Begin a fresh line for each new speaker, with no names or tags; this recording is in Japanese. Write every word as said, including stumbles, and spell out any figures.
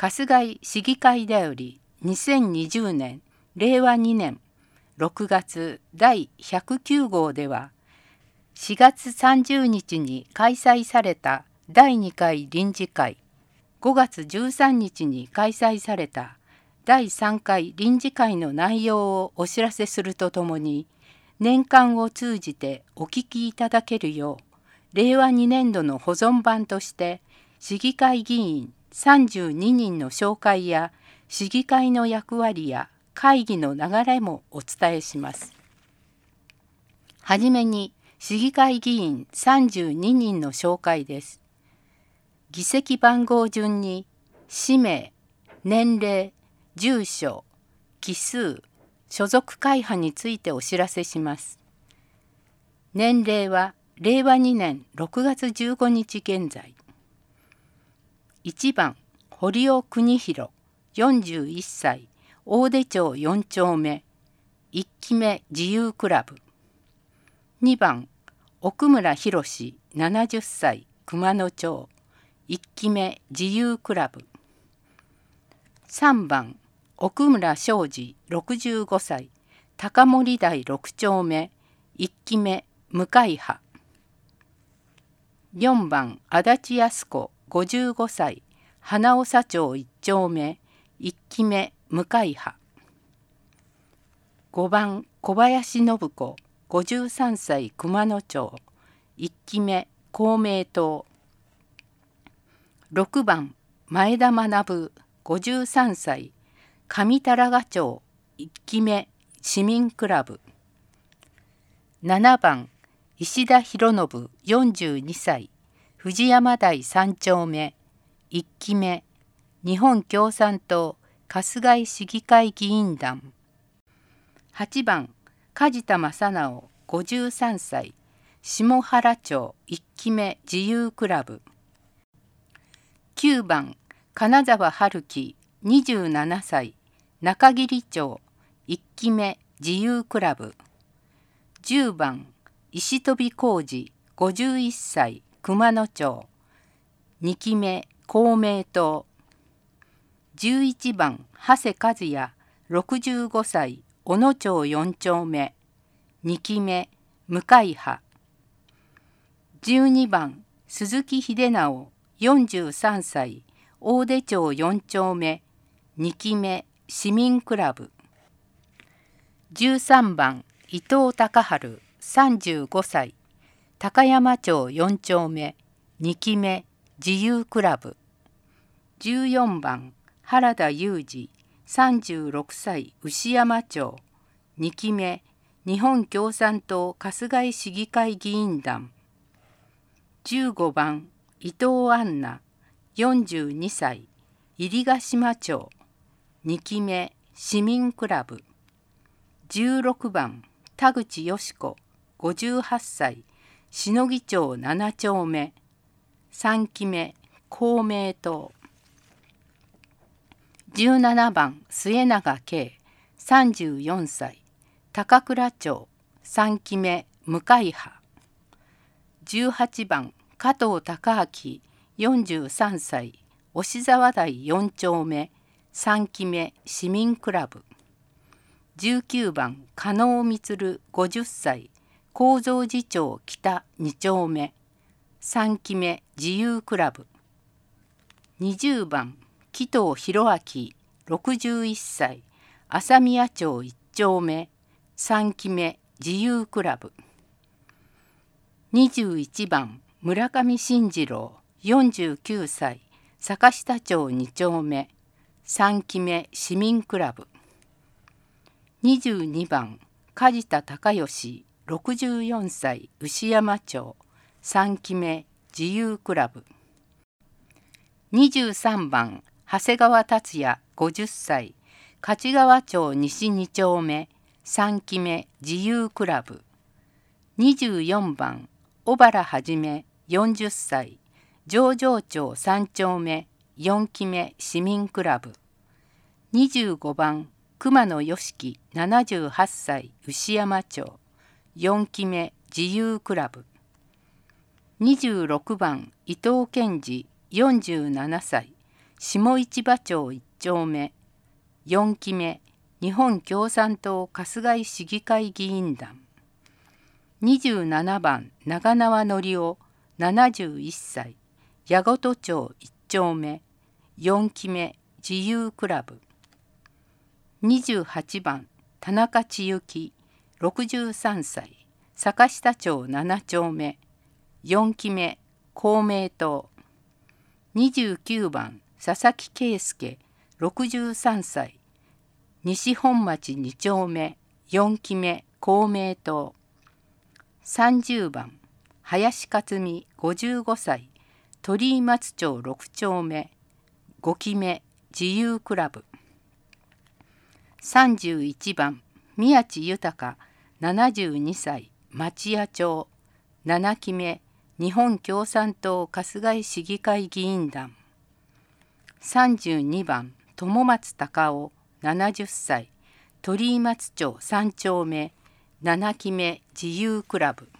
春日井市議会だよりにせんにじゅうねんれいわにねんろくがつだいひゃくきゅうごうでは、しがつさんじゅうにちに開催されただいにかい臨時会、ごがつじゅうさんにちに開催されただいさんかい臨時会の内容をお知らせするとともに、年間を通じてお聞きいただけるよう、れいわにねんどの保存版として市議会議員さんじゅうににんの紹介や市議会の役割や会議の流れもお伝えします。はじめに市議会議員さんじゅうににんの紹介です。議席番号順に氏名、年齢、住所、期数、所属会派についてお知らせします。年齢はれいわにねんろくがつじゅうごにち現在。いちばん堀尾邦弘よんじゅういっさい、大手町よんちょうめ、いっきめ自由クラブ。にばん奥村博ななじゅっさい、熊野町、いっきめ自由クラブ。さんばん奥村昌司ろくじゅうごさい、高森台ろくちょうめ、いっきめ向会派。よんばん足立康子ごじゅうごさい、花長町いっちょうめ、いっきめ向会派。ごばん小林信子ごじゅうさんさい、熊野町、いっきめ公明党。ろくばん前田学ごじゅうさんさい、上多良賀町、いっきめ市民クラブ。ななばん石田博信よんじゅうにさい、藤山台さんちょうめ、いっきめ日本共産党春日井市議会議員団。はちばん梶田正直ごじゅうさんさい、下原町いっきめ自由クラブ。きゅうばん金沢春樹にじゅうななさい、中桐町いっきめ自由クラブ。じゅうばん石飛浩二ごじゅういっさい、熊野町、にきめ公明党。じゅういちばん長谷和也ろくじゅうごさい、小野町よんちょうめ、にきめ向会派。じゅうにばん鈴木秀直よんじゅうさんさい、大手町よんちょうめ、にきめ市民クラブ。じゅうさんばん伊藤孝春さんじゅうごさい、高山町よんちょうめ、にきめ自由クラブ。じゅうよんばん原田裕二さんじゅうろくさい、牛山町、にきめ日本共産党春日井市議会議員団。じゅうごばん伊藤杏奈よんじゅうにさい、入ヶ島町、にきめ市民クラブ。じゅうろくばん田口よし子ごじゅうはっさい、篠木町ななちょうめ、さんきめ公明党。じゅうななばん末永圭さんじゅうよんさい、高倉町さんきめ向会派。じゅうはちばん加藤孝明よんじゅうさんさい、押沢台よんちょうめ、さんきめ市民クラブ。じゅうきゅうばん加納満ごじゅっさい、高蔵寺町北にちょうめ、さんきめ自由クラブ。にじゅうばん紀藤博明ろくじゅういっさい、朝宮町いっちょうめ、さんきめ自由クラブ。にじゅういちばん村上信次郎よんじゅうきゅうさい、坂下町にちょうめ、さんきめ市民クラブ。にじゅうにばん梶田隆義ろくじゅうよんさい、牛山町、さんきめ自由クラブ。にじゅうさんばん長谷川達也ごじゅっさい、勝川町西にちょうめ、さんきめ自由クラブ。にじゅうよんばん小原はじめよんじゅっさい、上条町さんちょうめ、よんきめ市民クラブ。にじゅうごばん熊野良樹ななじゅうはっさい、牛山町、よんきめ自由クラブ。にじゅうろくばん伊藤健二よんじゅうななさい、 下市場町いち丁目よんきめ日本共産党春日井市議会議員団。にじゅうななばん長縄則夫ななじゅういっさい矢事町いち丁目よんきめ自由クラブ。にじゅうはちばん田中千幸ろくじゅうさんさい坂下町なな丁目よんきめ公明党。にじゅうきゅうばん佐々木圭介ろくじゅうさんさい西本町に丁目よんきめ公明党。さんじゅうばん林克美ごじゅうごさい鳥居松町ろく丁目ごきめ自由クラブ。さんじゅういちばん宮地豊ななじゅうにさい町屋町ななきめ日本共産党春日井市議会議員団。さんじゅうにばん友松隆夫ななじゅっさい鳥居松町さん丁目ななきめ自由クラブ。